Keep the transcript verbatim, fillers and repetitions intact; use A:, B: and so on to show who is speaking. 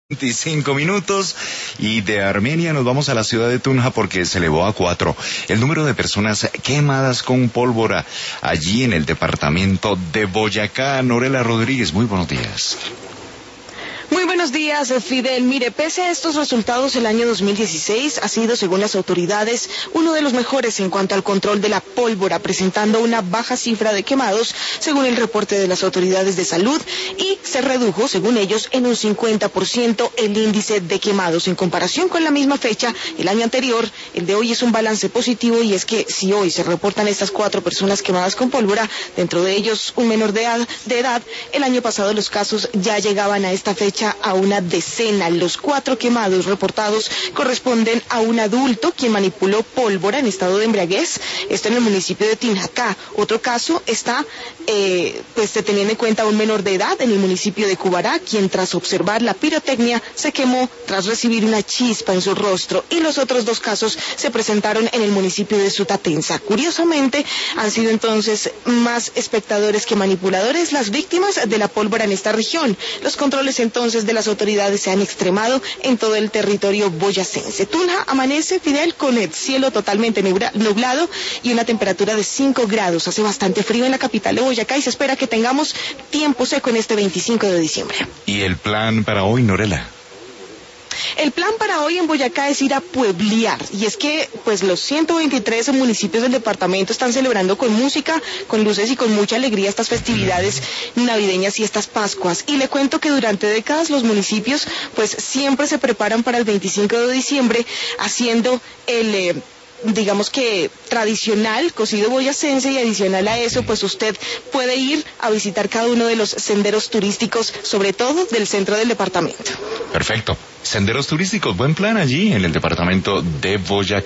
A: veinticinco minutos y de Armenia nos vamos a la ciudad de Tunja porque se elevó a cuatro el número de personas quemadas con pólvora allí en el departamento de Boyacá. Norela Rodríguez, muy buenos días.
B: Muy buenos días, Fidel. Mire, pese a estos resultados, el año dos mil dieciséis ha sido, según las autoridades, uno de los mejores en cuanto al control de la pólvora, presentando una baja cifra de quemados, según el reporte de las autoridades de salud, y se redujo, según ellos, en un cincuenta por ciento el índice de quemados. En comparación con la misma fecha, el año anterior, el de hoy es un balance positivo, y es que si hoy se reportan estas cuatro personas quemadas con pólvora, dentro de ellos un menor de edad, de edad el año pasado los casos ya llegaban a esta fecha a una decena. Los cuatro quemados reportados corresponden a un adulto quien manipuló pólvora en estado de embriaguez, esto en el municipio de Tinjacá. Otro caso está, eh, pues teniendo en cuenta a un menor de edad en el municipio de Cubará, quien tras observar la pirotecnia se quemó tras recibir una chispa en su rostro, y los otros dos casos se presentaron en el municipio de Sutatenza. Curiosamente, han sido entonces más espectadores que manipuladores las víctimas de la pólvora en esta región. Los controles entonces de las autoridades se han extremado en todo el territorio boyacense. Tunja amanece, Fidel, con el cielo totalmente nublado y una temperatura de cinco grados. Hace bastante frío en la capital de Boyacá y se espera que tengamos tiempo seco en este veinticinco de diciembre.
A: ¿Y el plan para hoy, Norela?
B: El plan para hoy en Boyacá es ir a pueblear, y es que pues los ciento veintitrés municipios del departamento están celebrando con música, con luces y con mucha alegría estas festividades navideñas y estas Pascuas. Y le cuento que durante décadas los municipios pues siempre se preparan para el veinticinco de diciembre haciendo el... Eh, digamos que tradicional cocido boyacense, y adicional a eso pues usted puede ir a visitar cada uno de los senderos turísticos, sobre todo del centro del departamento.
A: Perfecto. Senderos turísticos, buen plan allí en el departamento de Boyacá.